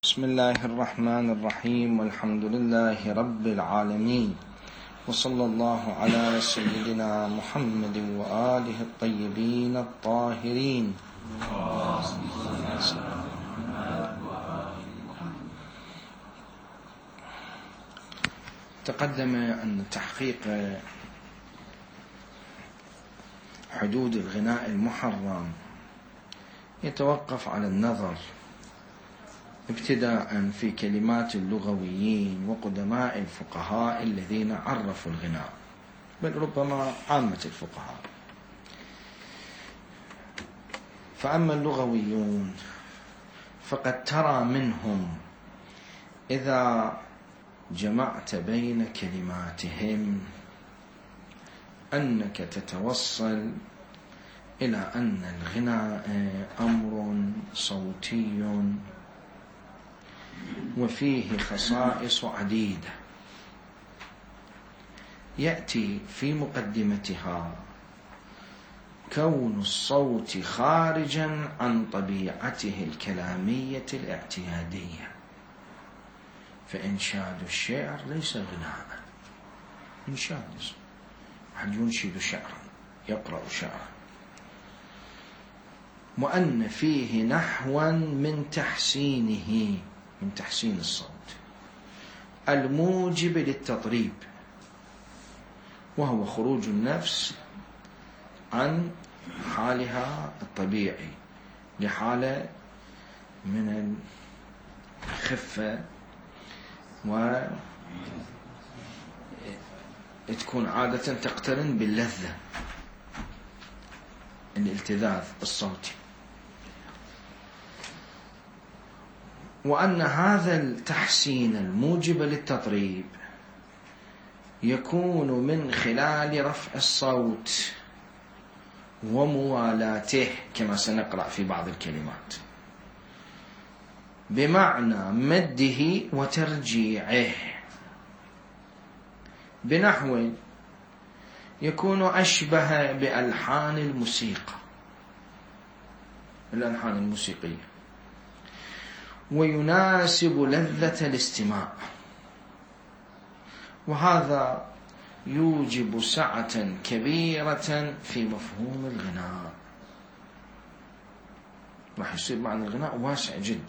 بسم الله الرحمن الرحيم، والحمد لله رب العالمين، وصلى الله على سيدنا محمد وآله الطيبين الطاهرين. تقدم أن تحقيق حدود الغناء المحرم يتوقف على النظر ابتداء في كلمات اللغويين وقدماء الفقهاء الذين عرفوا الغناء، بل ربما عامة الفقهاء. فأما اللغويون فقد ترى منهم إذا جمعت بين كلماتهم أنك تتوصل إلى أن الغناء أمر صوتي وفيه خصائص عديدة، يأتي في مقدمتها كون الصوت خارجا عن طبيعته الكلامية الاعتيادية، فإنشاد الشعر ليس غناء، إنشاد أحد ينشد شعرا يقرأ شعرا، وأن فيه نحوا من تحسينه، من تحسين الصوت الموجب للتطريب، وهو خروج النفس عن حالها الطبيعي لحالة من الخفة، وتكون عادة تقترن باللذة، الالتذاذ الصوتي. وأن هذا التحسين الموجب للتطريب يكون من خلال رفع الصوت وموالاته كما سنقرأ في بعض الكلمات، بمعنى مده وترجيعه، بنحو يكون أشبه بألحان الموسيقى، الألحان الموسيقية، ويناسب لذة الاستماع، وهذا يوجب سعة كبيرة في مفهوم الغناء، راح يصير معنى الغناء واسع جدا،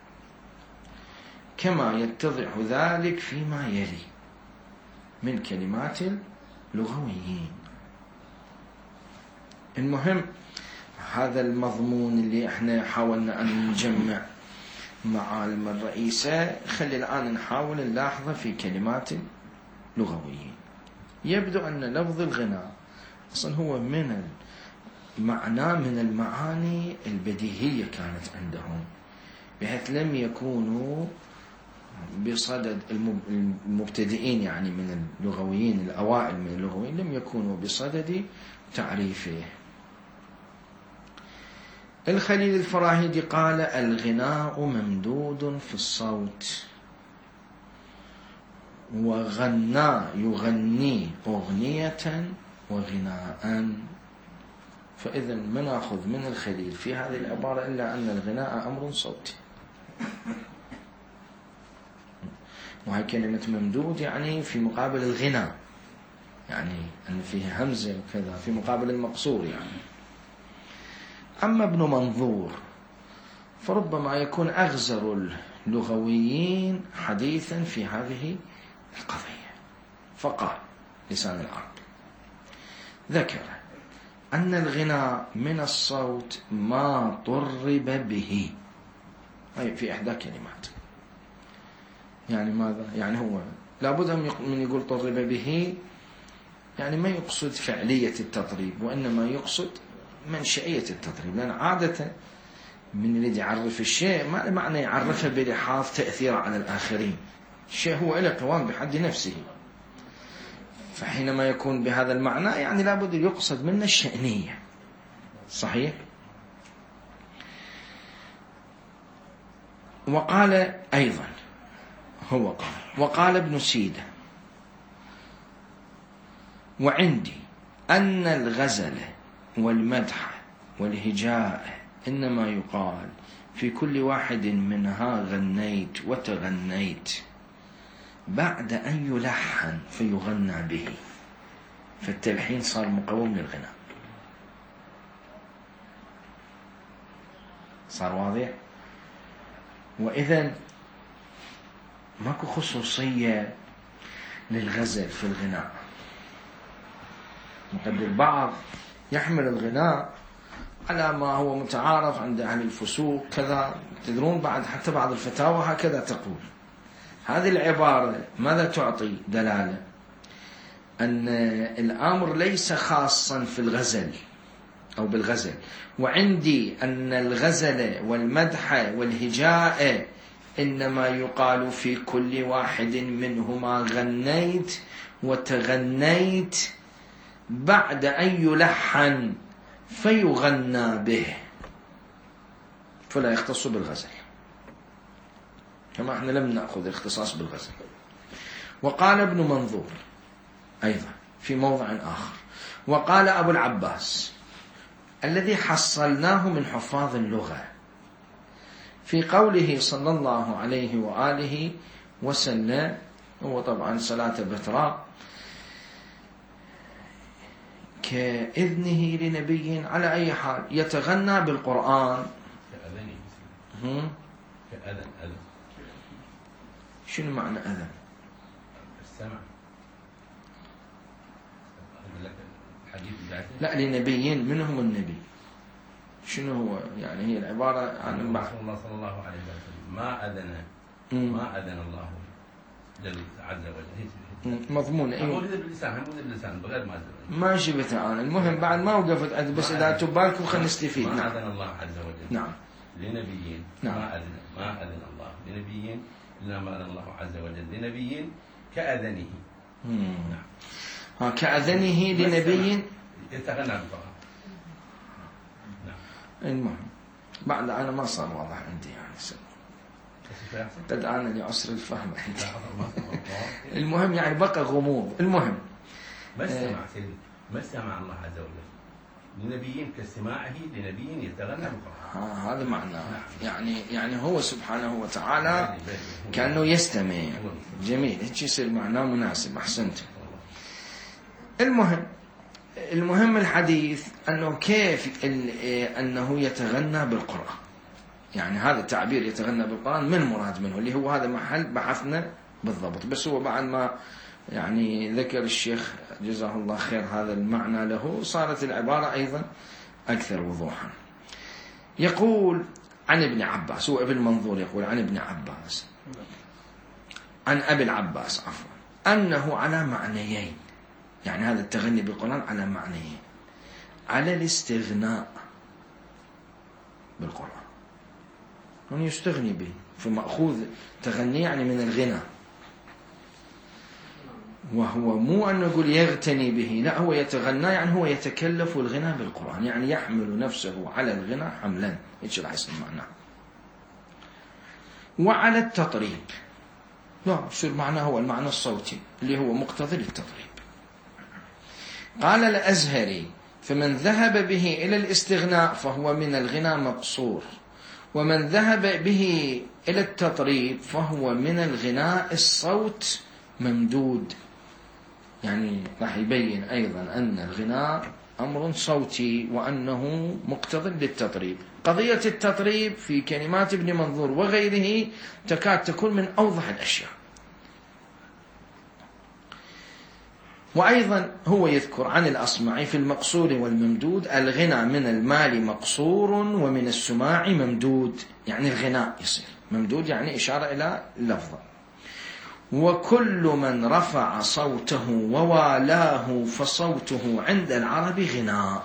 كما يتضح ذلك فيما يلي من كلمات اللغويين. المهم هذا المضمون اللي احنا حاولنا أن نجمع معالم الرئيسة، خلي الآن نحاول نلاحظه في كلمات اللغويين. يبدو أن لفظ الغناء أصلا هو من المعنى من المعاني البديهية كانت عندهم، بحيث لم يكونوا بصدد المبتدئين، يعني من اللغويين الأوائل من اللغويين لم يكونوا بصدد تعريفه. الخليل الفراهيدي قال: الغناء ممدود في الصوت، وغنى يغني أغنية وغناء. فإذا ما نأخذ من الخليل في هذه العبارة إلا أن الغناء أمر صوتي، وهي كلمة ممدود يعني في مقابل الغناء، يعني أن فيه همزة وكذا في مقابل المقصور يعني. أما ابن منظور فربما يكون أغزر اللغويين حديثا في هذه القضية، فقال لسان العرب ذكر أن الغناء من الصوت ما طرب به، أي في إحدى كلمات. يعني ماذا؟ يعني هو لابد من يقول طرب به، يعني ما يقصد فعلية التطريب، وإنما يقصد منشئية التطريب، لأن عادة من يريد يعرف الشيء ما معنى يعرفه بلحاظ تأثير على الآخرين، الشيء هو له قوام بحد نفسه، فحينما يكون بهذا المعنى يعني لابد يقصد منه الشأنية. صحيح. وقال أيضا هو قال، وقال ابن سيدة: وعندي أن الغزل والمدح والهجاء إنما يقال في كل واحد منها غنيت وتغنيت بعد أن يلحن فيغنى به. فالتلحين صار مقوم للغناء. صار واضح؟ وإذن ماكو خصوصية للغزل في الغناء. قد البعض يحمل الغناء على ما هو متعارف عند أهل الفسوق كذا. تدرون بعد حتى بعض الفتاوى هكذا تقول. هذه العبارة ماذا تعطي دلالة؟ أن الأمر ليس خاصا في الغزل أو بالغزل، وعندي أن الغزل والمدح والهجاء إنما يقال في كل واحد منهما غنيت وتغنيت بعد أن يلحن فيغنى به، فلا يختص بالغزل، كما احنا لم نأخذ الاختصاص بالغزل. وقال ابن منظور أيضا في موضع آخر، وقال أبو العباس الذي حصلناه من حفاظ اللغة في قوله صلى الله عليه وآله وسلم، هو طبعا صلاة بتراء، كإذنه لنبي على أي حال يتغنى بالقرآن. كأذن. شنو معنى أذن؟ السمع. لا، لنبي منهم النبي. شنو هو يعني؟ هي العبارة عن رسول الله صلى الله عليه وسلم ما أذن الله جل عز وجل. مضمون أيوة. باللسان بغير ما شبت أنا. المهم بعد ما وقفت بس إذا تبالكم خلينا نستفيد. ما أذن الله عز وجل. نعم. لنبي. نعم. ما أذن الله لنبي إلا ما أذن الله عز وجل لنبي كأذنه. نعم. كأذنه لنبي يتغنى بالقرآن. نعم. المهم بعد أنا ما صار واضح عندي يعني قد أنا لعسر الفهم عندي. المهم يعني بقى غموض. المهم ما استمع الله عز وجل لنبي كاستماعه لنبي يتغنى بالقرآن. هذا معناه. يعني هو سبحانه وتعالى كأنه يستمع. جميل، هيك يصير معناه مناسب. أحسنت. المهم الحديث أنه كيف أنه يتغنى بالقرآن. يعني هذا التعبير يتغنى بالقرآن من مراد منه، اللي هو هذا محل بحثنا بالضبط. بس هو بعد ما يعني ذكر الشيخ جزاه الله خير هذا المعنى له، صارت العبارة أيضا أكثر وضوحا. يقول عن ابن عباس، هو ابن منظور يقول عن ابن عباس عن أبي العباس عفوا أنه على معنيين. يعني هذا التغني بالقرآن على معنيين: على الاستغناء بالقرآن، أن يستغني به، فمأخوذ تغني يعني من الغنى، وهو مو أن نقول يغتني به، لا، هو يتغنى يعني هو يتكلف الغنى بالقرآن، يعني يحمل نفسه على الغنى حملا، إيش راح يصير معناه. وعلى التطريب، لا يصير معناه هو المعنى الصوتي اللي هو مقتضي للتطريب. قال الأزهري: فمن ذهب به إلى الاستغناء فهو من الغنى مقصور، ومن ذهب به إلى التطريب فهو من الغناء الصوت ممدود. يعني راح يبين أيضا أن الغناء أمر صوتي وأنه مقتض للتطريب. قضية التطريب في كلمات ابن منظور وغيره تكاد تكون من أوضح الأشياء. وأيضا هو يذكر عن الأصمعي في المقصور والممدود: الغنى من المال مقصور ومن السماع ممدود. يعني الغناء يصير ممدود، يعني إشارة إلى اللفظة. وكل من رفع صوته ووالاه فصوته عند العرب غناء.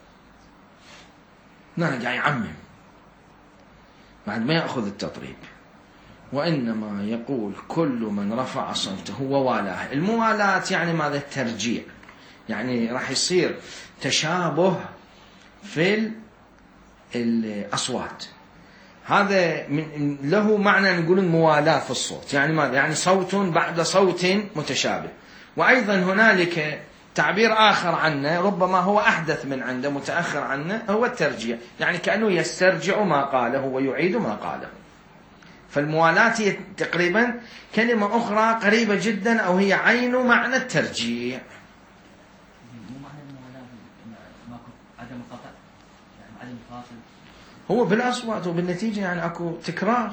نرجع يعمم بعد ما يأخذ التطريب، وإنما يقول كل من رفع صوته ووالاه. الموالاة يعني ماذا؟ الترجيع، يعني راح يصير تشابه في الأصوات. هذا له معنى نقول الموالاة في الصوت، يعني ماذا؟ يعني صوت بعد صوت متشابه. وأيضا هنالك تعبير آخر عنه ربما هو أحدث من عنده، متأخر عنه، هو الترجيع، يعني كأنه يسترجع ما قاله ويعيد ما قاله. فالموالاة هي تقريبا كلمة أخرى قريبة جدا، أو هي عين معنى الترجيع. مو معنى الموالاة ماكو عدم قطع، يعني عدم فاصل. هو بالأصوات وبالنتيجة يعني أكو تكرار.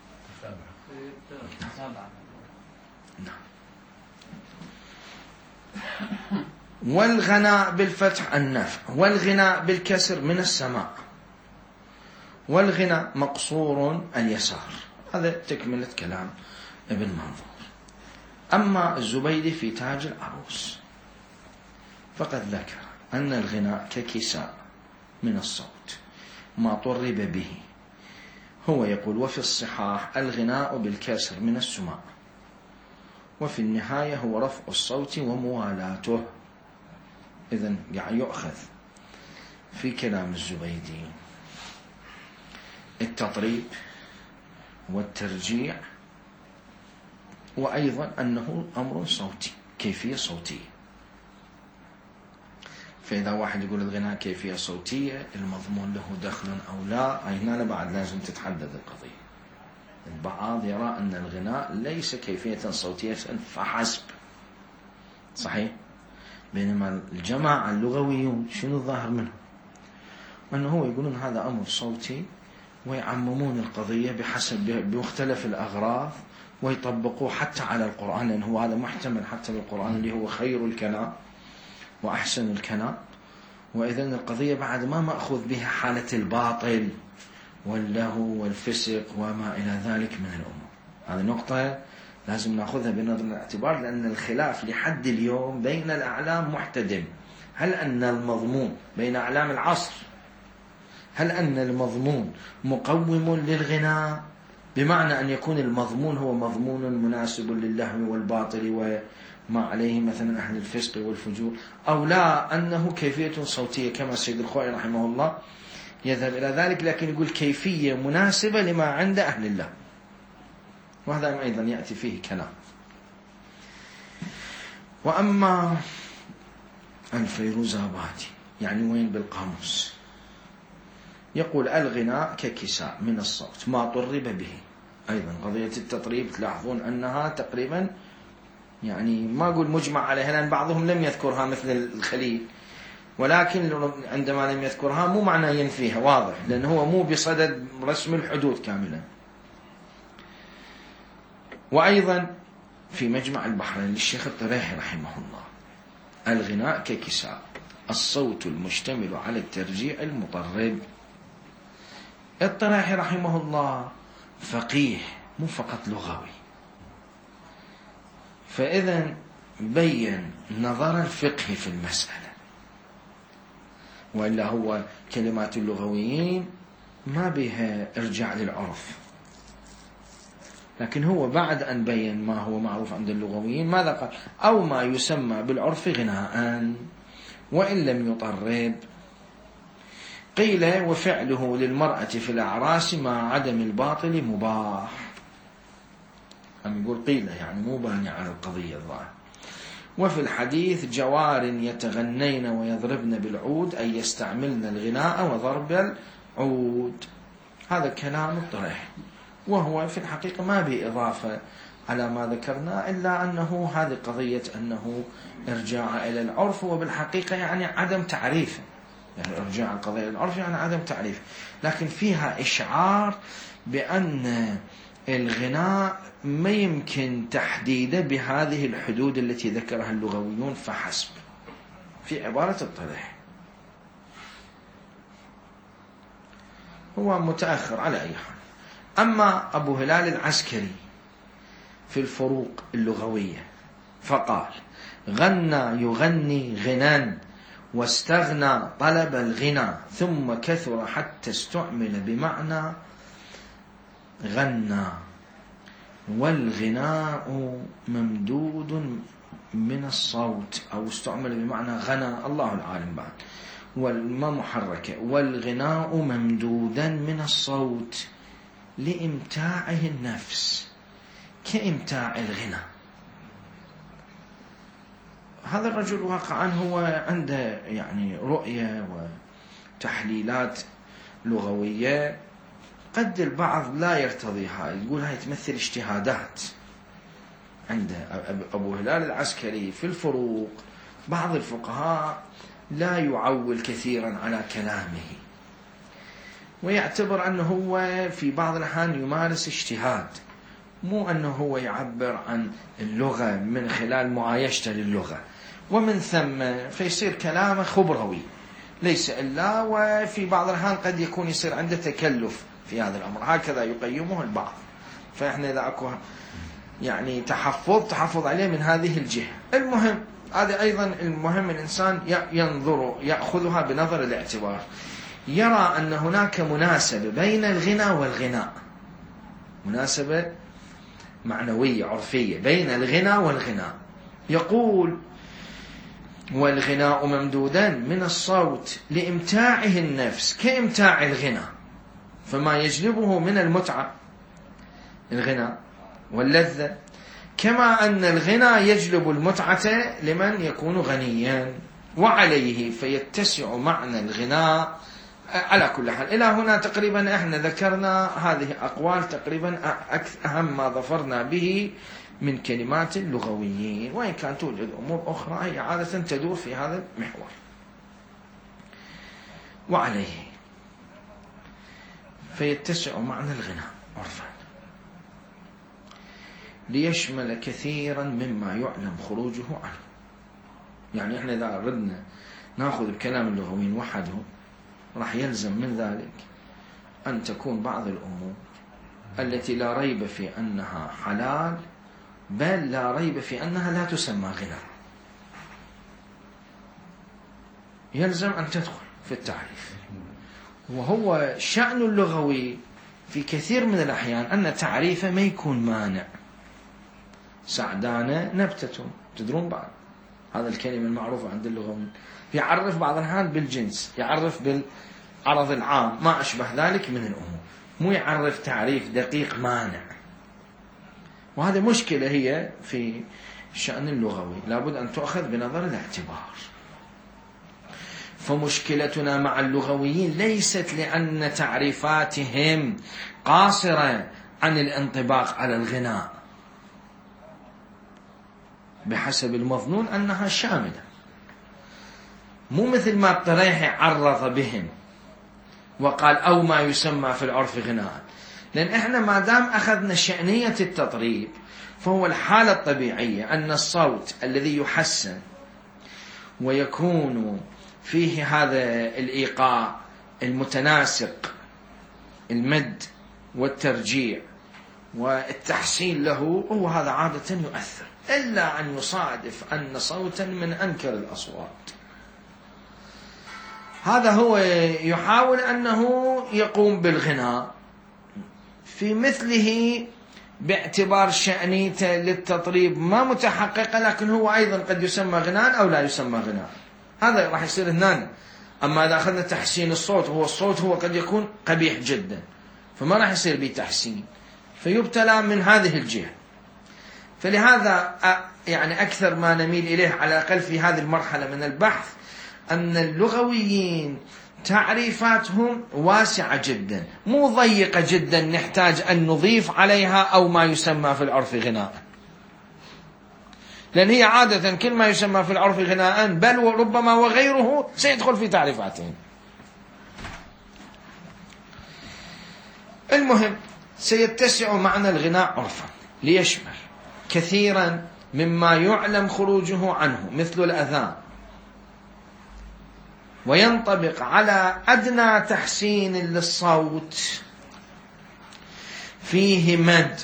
متابعة. والغناء بالفتح النفع، والغناء بالكسر من السماء، والغناء مقصور اليسار. هذا تكملة كلام ابن منظور. أما الزبيدي في تاج العروس فقد ذكر أن الغناء ككساء من الصوت ما طرب به. هو يقول: وفي الصحاح الغناء بالكسر من السماء، وفي النهاية هو رفع الصوت وموالاته. إذن يعني يؤخذ في كلام الزبيدي التطريب والترجيع، وأيضا أنه أمر صوتي، كيفية صوتية. فإذا واحد يقول الغناء كيفية صوتية، المضمون له دخل أو لا، هنا بعد لازم تتحدد القضية. البعض يرى أن الغناء ليس كيفية صوتية فحسب، صحيح، بينما الجماعة اللغويون شنو الظاهر منهم؟ أنه هو يقولون هذا أمر صوتي، ويعممون القضية بمختلف الأغراض، ويطبقوه حتى على القرآن، لأنه هذا محتمل حتى بالقرآن اللي هو خير الكلام وأحسن الكلام. وإذن القضية بعد ما مأخذ بها حالة الباطل واللهو والفسق وما إلى ذلك من الأمور. هذه نقطة لازم نأخذها بنظر الاعتبار، لأن الخلاف لحد اليوم بين الأعلام محتدم. هل أن المضمون بين أعلام العصر، هل أن المضمون مقوم للغناء، بمعنى أن يكون المضمون هو مضمون مناسب للهو والباطل وما عليه مثلا أهل الفسق والفجور، أو لا أنه كيفية صوتية كما السيد الخوئي رحمه الله يذهب إلى ذلك، لكن يقول كيفية مناسبة لما عند أهل الله. وهذا أيضا يأتي فيه كلام. وأما الفيروزابادي يعني وين بالقاموس، يقول الغناء ككساء من الصوت ما طرب به. أيضا قضية التطريب تلاحظون أنها تقريبا يعني ما أقول مجمع عليها، لأن بعضهم لم يذكرها مثل الخليل، ولكن عندما لم يذكرها مو معنى ينفيها، واضح، لأنه هو مو بصدد رسم الحدود كاملا. وأيضا في مجمع البحرين للشيخ الطريحي رحمه الله: الغناء ككساء، الصوت المشتمل على الترجيع المطرب. الطريحي رحمه الله فقيه مو فقط لغوي، فإذا بين نظر الفقه في المسألة، وإلا هو كلمات اللغويين ما بها إرجاع للعرف، لكن هو بعد أن بين ما هو معروف عند اللغويين ماذا قال؟ أو ما يسمى بالعرف غناء وإن لم يطرب. قيل: وفعله للمرأة في الأعراس مع عدم الباطل مباح. يقول قيل يعني مو باني على القضية الظاهر. وفي الحديث: جوار يتغنين ويضربن بالعود، أي يستعملن الغناء وضرب العود. هذا كلام الطريح، وهو في الحقيقة ما بإضافة على ما ذكرنا، إلا أنه هذه قضية أنه إرجاع إلى العرف، وبالحقيقة يعني عدم تعريفه، يعني إرجاع القضية إلى العرف يعني عدم تعريف، لكن فيها إشعار بأن الغناء ما يمكن تحديده بهذه الحدود التي ذكرها اللغويون فحسب، في عبارة الطريح. هو متأخر على أي حال. أما أبو هلال العسكري في الفروق اللغوية فقال: غنى يغني غنى، واستغنى طلب الغنى، ثم كثر حتى استعمل بمعنى غنى، والغناء ممدود من الصوت، أو استعمل بمعنى غنى، الله العالم بعد، والما محركة، والغناء ممدودا من الصوت لإمتاعه النفس كإمتاع الغنى. هذا الرجل واقعا هو عنده يعني رؤية وتحليلات لغوية قد البعض لا يرتضيها، يقول هاي تمثل اجتهادات. عنده أبو هلال العسكري في الفروق بعض الفقهاء لا يعول كثيرا على كلامه، ويعتبر أنه هو في بعض الأحيان يمارس اجتهاد، مو أنه هو يعبر عن اللغة من خلال معايشته للغة، ومن ثم فيصير كلامه خبروي ليس إلا، وفي بعض الأحيان قد يكون يصير عنده تكلف في هذا الأمر، هكذا يقيمه البعض. فإحنا إذا أكو يعني تحفظ عليه من هذه الجهة. المهم هذا أيضا المهم الإنسان ينظر يأخذها بنظر الاعتبار، يرى أن هناك مناسبة بين الغنى والغناء، مناسبة معنوية عرفية بين الغنى والغناء. يقول: والغناء ممدودا من الصوت لإمتاعه النفس كإمتاع الغنى، فما يجلبه من المتعة الغناء واللذة، كما أن الغنى يجلب المتعة لمن يكون غنيا، وعليه فيتسع معنى الغناء. على كل حال إلى هنا تقريبا احنا ذكرنا هذه أقوال تقريبا أهم ما ظفرنا به من كلمات اللغويين، وإن كانت توجد أمور أخرى هي عادة تدور في هذا المحور. وعليه فيتسع معنى الغناء عرفا ليشمل كثيرا مما يعلم خروجه عنه. يعني احنا إذا أردنا نأخذ بكلام اللغويين وحده راح يلزم من ذلك أن تكون بعض الأمور التي لا ريب في أنها حلال بل لا ريب في أنها لا تسمى غنى، يلزم أن تدخل في التعريف. وهو شأن اللغوي في كثير من الأحيان أن تعريفه ما يكون مانع. سعدانة نبتة، تدرون بعض هذا الكلمة المعروفة عند اللغويين، يعرف بعض الأحيان بالجنس، يعرف بالعرض العام، ما أشبه ذلك من الأمور، مو يعرف تعريف دقيق مانع. وهذه مشكلة هي في الشأن اللغوي، لابد أن تؤخذ بنظر الاعتبار. فمشكلتنا مع اللغويين ليست لأن تعريفاتهم قاصرة عن الانطباق على الغناء، بحسب المظنون أنها شاملة، مو مثل ما الطريحي عرض بهم وقال أو ما يسمى في العرف غناء. لأن إحنا ما دام أخذنا شأنية التطريب فهو الحالة الطبيعية أن الصوت الذي يحسن ويكون فيه هذا الإيقاع المتناسق، المد والترجيع والتحسين له، هو هذا عادة يؤثر، إلا أن يصادف أن صوتا من أنكر الأصوات هذا هو يحاول أنه يقوم بالغناء في مثله باعتبار شأنيته للتطريب ما متحققة، لكن هو أيضا قد يسمى غناء أو لا يسمى غناء، هذا راح يصير هنا. أما إذا أخذنا تحسين الصوت، هو الصوت هو قد يكون قبيح جدا فما راح يصير به تحسين، فيبتلى من هذه الجهة. فلهذا يعني أكثر ما نميل إليه على الأقل في هذه المرحلة من البحث أن اللغويين تعريفاتهم واسعة جدا، مو ضيقة جدا نحتاج أن نضيف عليها أو ما يسمى في العرف غناء، لأن هي عادة كل ما يسمى في العرف غناء بل وربما وغيره سيدخل في تعريفاتهم. المهم سيتسع معنى الغناء عرفا ليشمل كثيرا مما يعلم خروجه عنه مثل الأذان، وينطبق على أدنى تحسين للصوت فيه مد،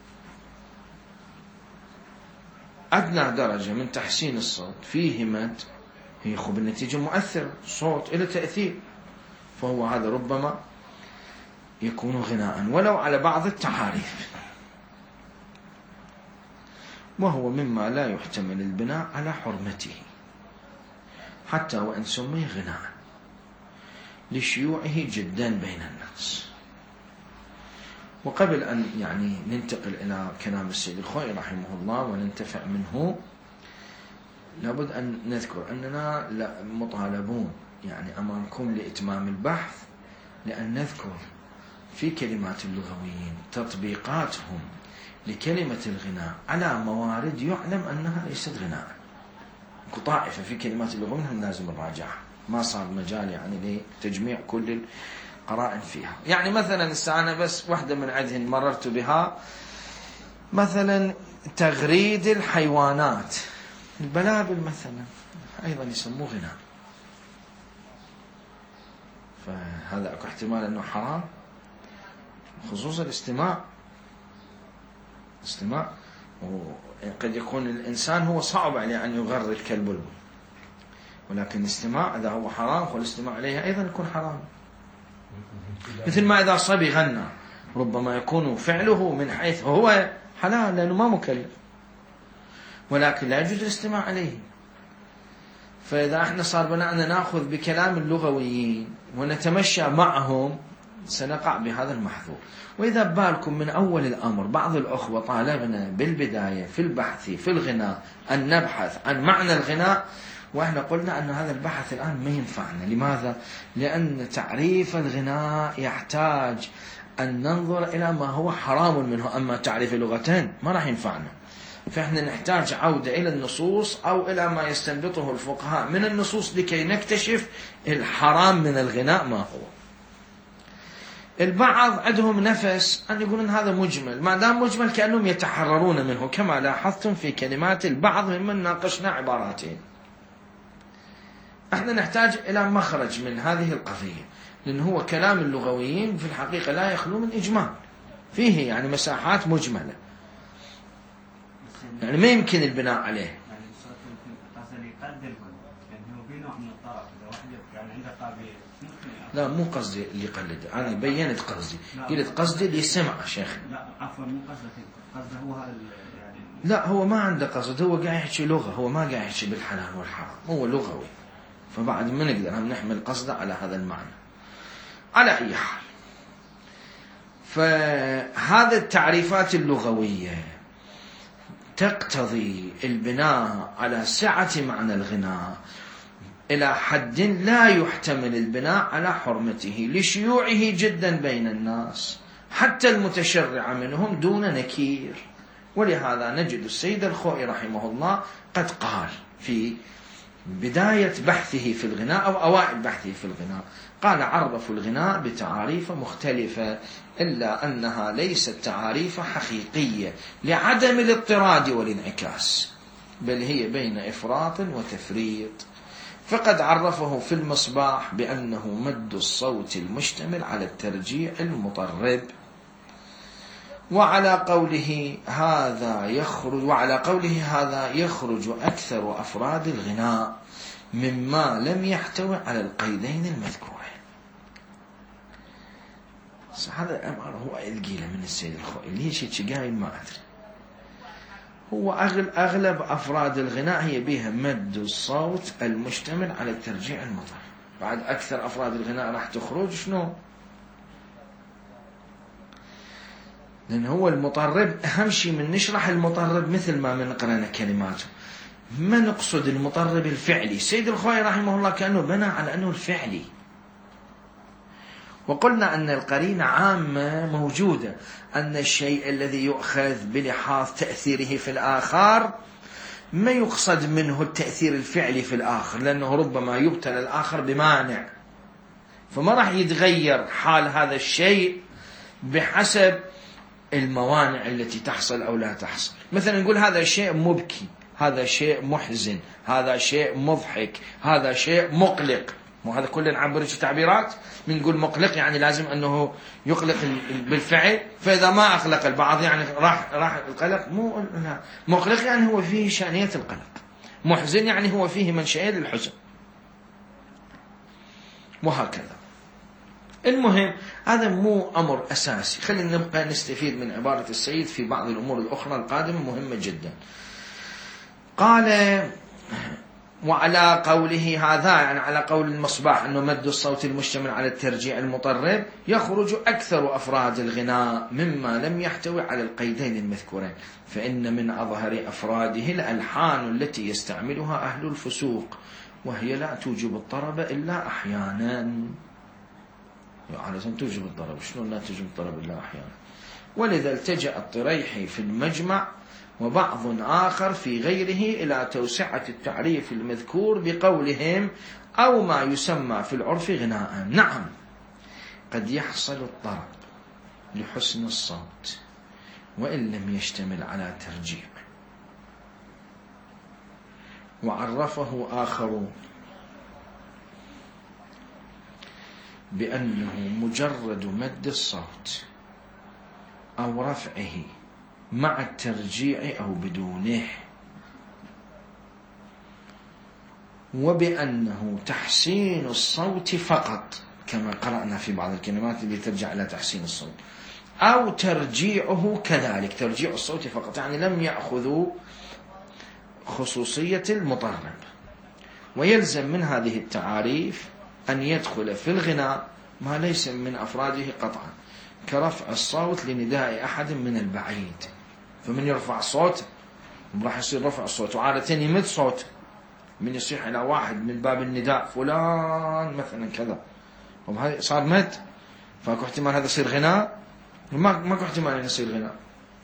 أدنى درجة من تحسين الصوت فيه مد، هي خب النتيجة مؤثرة، الصوت له تأثير، فهو هذا ربما يكون غناء ولو على بعض التعاريف، وهو مما لا يحتمل البناء على حرمته حتى وإن سمي غناء لشيوعه جدا بين الناس. وقبل أن ننتقل إلى كلام السيد الخوئي رحمه الله وننتفع منه، لابد أن نذكر أننا مطالبون يعني أمامكم لإتمام البحث، لأن نذكر في كلمات اللغويين تطبيقاتهم لكلمة الغناء على موارد يعلم أنها ليست غناء. طائفة في كلمات اللغويين لازم نراجعها، ما صار مجال يعني لتجميع كل القرائن فيها. يعني مثلا أنا بس واحدة من عدهن مررت بها، مثلا تغريد الحيوانات، البلابل مثلا أيضا يسموه غناء، فهذا أكو احتمال أنه حرام، خصوصا الاستماع. وقد يكون الإنسان هو صعب عليه أن يغرد كالبلبل، ولكن الاستماع إذا هو حرام والاستماع عليه أيضا يكون حرام. مثل ما إذا صبي غنى ربما يكون فعله من حيث هو حلال لأنه ما مكلف، ولكن لا يجوز الاستماع عليه. فإذا احنا صار بناءنا نأخذ بكلام اللغويين ونتمشى معهم سنقع بهذا المحظور. وإذا بالكم من أول الأمر بعض الأخوة طالبنا بالبداية في البحث في الغناء أن نبحث عن معنى الغناء، وإحنا قلنا أن هذا البحث الآن ما ينفعنا. لماذا؟ لأن تعريف الغناء يحتاج أن ننظر إلى ما هو حرام منه، أما تعريف اللغتين ما راح ينفعنا. فإحنا نحتاج عودة إلى النصوص أو إلى ما يستنبطه الفقهاء من النصوص لكي نكتشف الحرام من الغناء ما هو. البعض عندهم نفس أن يقولون هذا مجمل، ما دام مجمل كأنهم يتحررون منه، كما لاحظتم في كلمات البعض ممن ناقشنا عباراتين. احنا نحتاج إلى مخرج من هذه القضية، لأن هو كلام اللغويين في الحقيقة لا يخلو من إجمال، فيه يعني مساحات مجملة، يعني ما يمكن البناء عليه. لا مو قصدي اللي يقلد، أنا بينت قصدي، قلت قصدي اللي يسمع شيخ. لا عفوا مو قصده هو هذا يعني. لا هو ما عنده قصد، هو قاعد يحكي لغة، هو ما قاعد يحكي بالحلال والحرام، هو لغوي، فبعد ما نقدر هم نحمل قصده على هذا المعنى. على أي حال، فهذه التعريفات اللغوية تقتضي البناء على سعة معنى الغناء إلى حد لا يحتمل البناء على حرمته لشيوعه جدا بين الناس حتى المتشرع منهم دون نكير. ولهذا نجد السيد الخوئي رحمه الله قد قال في بداية بحثه في الغناء أو أوائل بحثه في الغناء، قال عرفوا الغناء بتعاريف مختلفة إلا أنها ليست تعاريف حقيقية لعدم الاضطراد والانعكاس، بل هي بين إفراط وتفريط. فقد عرفه في المصباح بأنه مد الصوت المشتمل على الترجيع المطرب، وعلى قوله هذا يخرج أكثر أفراد الغناء مما لم يحتوي على القيدين المذكورين. هذا الأمر هو ثقيلة من السيد الخوئي، ليش قايل ما أدري. هو أغلب أفراد الغناء هي بها مد الصوت المشتمل على الترجيع المطرب، بعد أكثر أفراد الغناء راح تخرج شنو؟ لأن هو المطرب أهم شيء من نشرح المطرب مثل ما من قرأنا كلماته، ما نقصد المطرب الفعلي. السيد الخوئي رحمه الله كأنه بنى على أنه الفعلي، وقلنا أن القرينة عامة موجودة، أن الشيء الذي يؤخذ بلحاظ تأثيره في الآخر ما يقصد منه التأثير الفعلي في الآخر، لأنه ربما يبتلى الآخر بمانع، فما راح يتغير حال هذا الشيء بحسب الموانع التي تحصل أو لا تحصل. مثلا نقول هذا شيء مبكي، هذا شيء محزن، هذا شيء مضحك، هذا شيء مقلق، وهذا كله نعبر تعبيرات. من نقول مقلق يعني لازم أنه يقلق بالفعل، فإذا ما أقلق البعض يعني راح القلق. لا، مقلق يعني هو فيه شأنية القلق، محزن يعني هو فيه منشأة للحزن، وهكذا. المهم هذا مو أمر أساسي، خلينا نبقى نستفيد من عبارة السيد في بعض الأمور الأخرى القادمة مهمة جدا. قال وعلى قوله هذا يعني على قول المصباح أنه مد الصوت المشتمل على الترجيع المطرب يخرج أكثر أفراد الغناء مما لم يحتوي على القيدين المذكورين، فإن من أظهر أفراده الألحان التي يستعملها أهل الفسوق، وهي لا توجب الطرب إلا أحيانا. يعني توجب الطرب، شلون لا توجب الطرب إلا أحيانا؟ ولذا التجأ الطريحي في المجمع وبعض آخر في غيره إلى توسعة التعريف المذكور بقولهم أو ما يسمى في العرف غناء. نعم، قد يحصل الطرب لحسن الصوت وإن لم يشتمل على ترجيع. وعرفه آخرون بأنه مجرد مد الصوت أو رفعه مع الترجيع أو بدونه، وبأنه تحسين الصوت فقط كما قرأنا في بعض الكلمات اللي ترجع إلى تحسين الصوت، أو ترجيعه كذلك، ترجيع الصوت فقط، يعني لم يأخذوا خصوصية المطرب. ويلزم من هذه التعاريف أن يدخل في الغناء ما ليس من أفراده قطعا، كرفع الصوت لنداء أحد من البعيد، فمن يرفع صوت راح يصير رفع الصوت، وعادة يمد صوت من يصيح إلى واحد من باب النداء فلان مثلا كذا، وهذا صار مد، فاكو احتمال هذا يصير غناء؟ ماكو احتمال أن يصير غناء.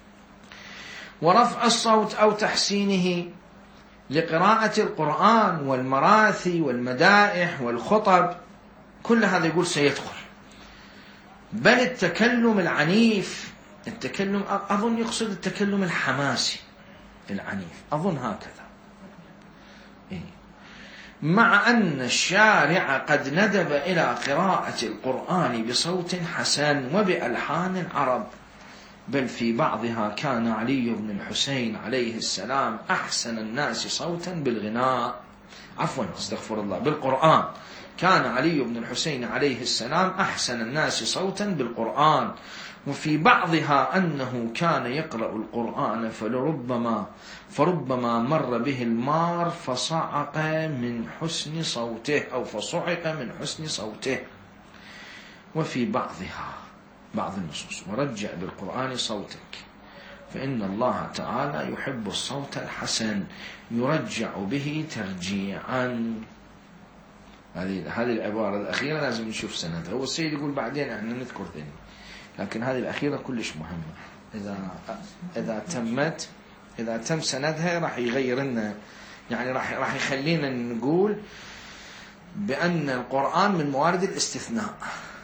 ورفع الصوت أو تحسينه لقراءة القرآن والمراثي والمدائح والخطب، كل هذا يقول سيدخل. بل التكلم العنيف، التكلم أظن يقصد التكلم الحماسي العنيف، أظن هكذا، مع أن الشارع قد ندب إلى قراءة القرآن بصوت حسن وبألحان العرب، بل في بعضها كان علي بن الحسين عليه السلام أحسن الناس صوتا بالغناء، بالقرآن. كان علي بن الحسين عليه السلام أحسن الناس صوتا بالقرآن. وفي بعضها أنه كان يقرأ القرآن فربما مر به المار فصعق من حسن صوته، أو فصعق من حسن صوته. وفي بعضها بعض النصوص: ورجع بالقرآن صوتك فإن الله تعالى يحب الصوت الحسن يرجع به ترجيعا. هذه العبارة الأخيرة لازم نشوف سندها. هو السيد يقول بعدين احنا نذكر ثاني، لكن هذه الأخيرة كلش مهمة. إذا تم سندها راح يغير لنا، يعني راح يخلينا نقول بأن القرآن من موارد الاستثناء.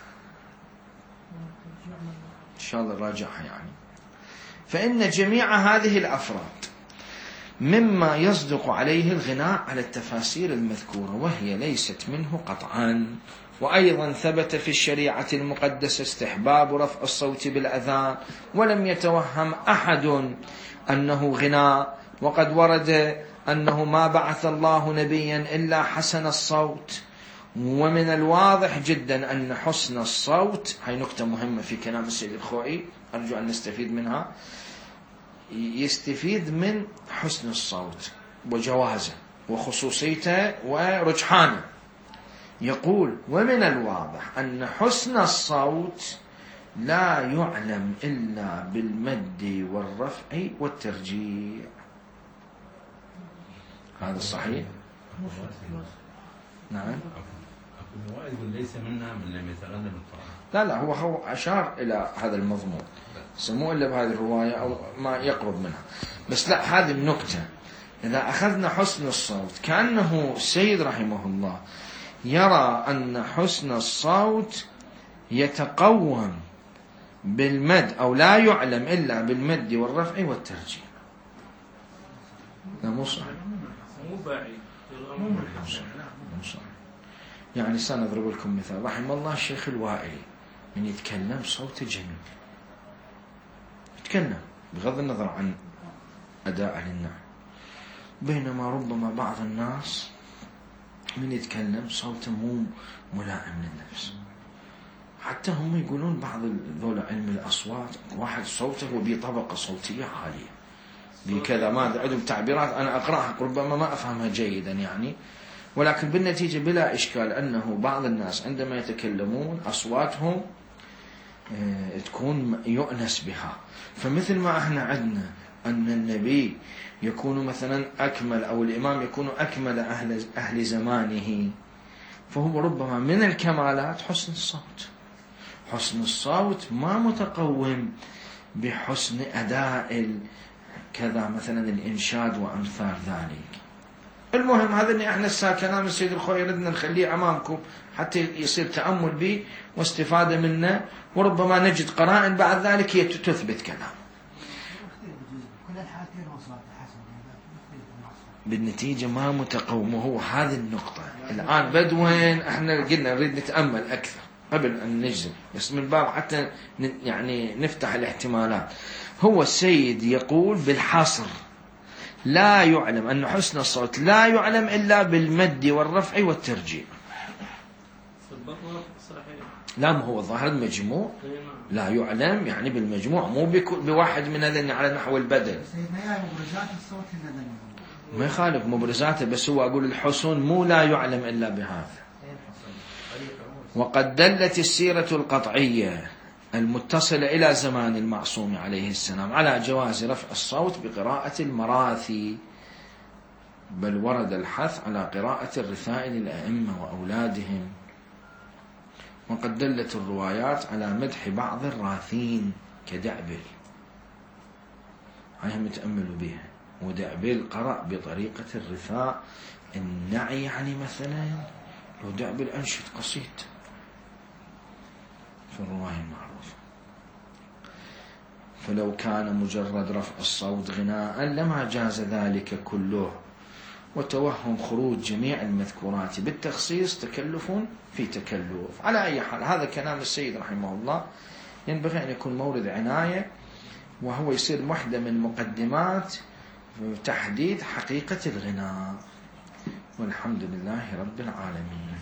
إن شاء الله نراجعها يعني. فإن جميع هذه الأفراد مما يصدق عليه الغناء على التفاسير المذكورة، وهي ليست منه قطعا. وأيضا ثبت في الشريعة المقدسة استحباب رفع الصوت بالأذان، ولم يتوهم أحد أنه غناء، وقد ورد أنه ما بعث الله نبيا إلا حسن الصوت. ومن الواضح جدا أن حسن الصوت، هاي نقطة مهمة في كلام السيد الخوئي أرجو أن نستفيد منها، يستفيد من حسن الصوت وجوازه وخصوصيته ورجحانه. يقول: ومن الواضح أن حسن الصوت لا يعلم إلا بالمد والرفع والترجيع. هذا صحيح؟ نعم. يقول ليس منا من لم يتغنى بالقرآن. لا هو أشار إلى هذا المضمون، سموه إلا بهذه الرواية أو ما يقرب منها. بس لا، هذه النقطة إذا أخذنا حسن الصوت كأنه السيد رحمه الله يرى أن حسن الصوت يتقوم بالمد، أو لا يعلم إلا بالمد والرفع والترجيع. لا مو صحيح، مو بعيد. يعني سنضرب لكم مثال. رحم الله الشيخ الوائلي من يتكلم صوته جميل، يتكلم بغض النظر عن أداء للنعم، بينما ربما بعض الناس من يتكلم صوته مو ملائم للنفس. حتى هم يقولون بعض ذولا علم الأصوات، واحد صوته وبيه طبقة صوتية عالية، بكذا، ما عندهم تعبيرات أنا أقرأها ربما ما أفهمها جيدا يعني، ولكن بالنتيجة بلا إشكال أنه بعض الناس عندما يتكلمون أصواتهم تكون يؤنس بها. فمثل ما احنا عندنا أن النبي يكون مثلا أكمل أو الإمام يكون أكمل أهل زمانه، فهو ربما من الكمالات حسن الصوت. حسن الصوت ما متقوم بحسن أداء كذا مثلا الإنشاد وأمثال ذلك. المهم هذا اللي احنا كلام السيد الخوي ردنا نخليه أمامكم حتى يصير تأمل به واستفادة منه، وربما نجد قرائن بعد ذلك هي تثبت كلام. بالنتيجة ما متقوم، وهو هذه النقطة. الآن بدوين احنا قلنا نريد نتأمل أكثر قبل أن نجزم، بس من باب حتى يعني نفتح الاحتمالات. هو السيد يقول بالحصر لا يعلم أن حسن الصوت لا يعلم إلا بالمد والرفع والترجيع. لا، ما هو الظاهر المجموع لا يعلم يعني بالمجموع، مو بواحد من هذين على نحو البدل. ما يخالف مبرزاته، بس هو أقول الحسن مو لا يعلم إلا بهذا. وقد دلت السيرة القطعية المتصلة إلى زمان المعصوم عليه السلام على جواز رفع الصوت بقراءة المراثي، بل ورد الحث على قراءة الرثاء للأئمة وأولادهم. وقد دلت الروايات على مدح بعض الراثين كدعبل، هاي هم تأملوا بها. ودعبل قرأ بطريقة الرثاء النعي، يعني مثلا لو دعبل أنشد قصيد في الرواية المعروفة. فلو كان مجرد رفع الصوت غناء لما جاز ذلك كله، وتوهم خروج جميع المذكورات بالتخصيص تكلف في تكلف. على أي حال هذا كلام السيد رحمه الله ينبغي أن يكون مورد عناية، وهو يصير وحدة من مقدمات تحديد حقيقة الغناء. والحمد لله رب العالمين.